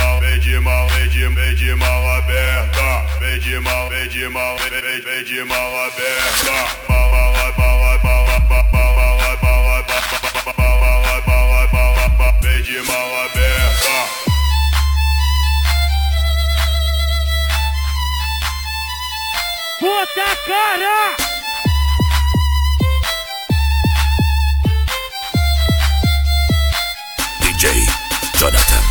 mal aberta, vem de mal aberta. Vem de mal aberta. Puta cara! DJ Jonathan.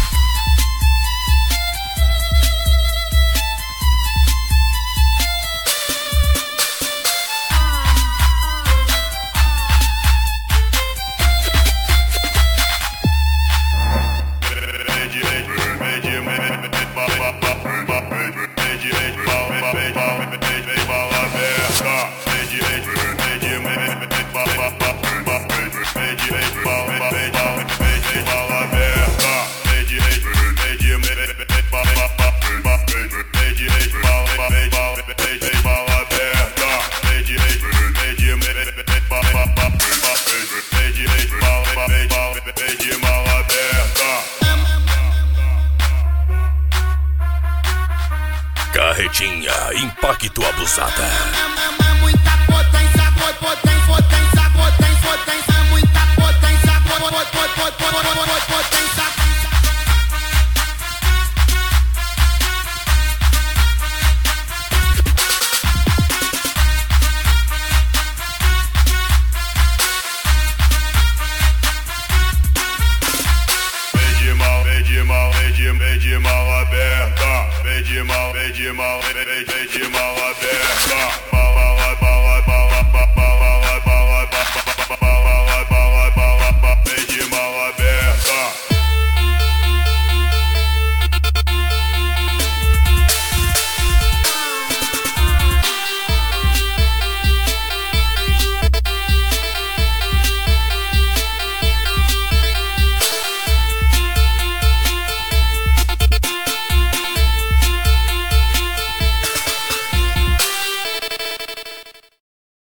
Carretinha Impacto Abusada. Muita potência, potência, muita potência, potência. Vem de mal aberta, vem de mal aberta.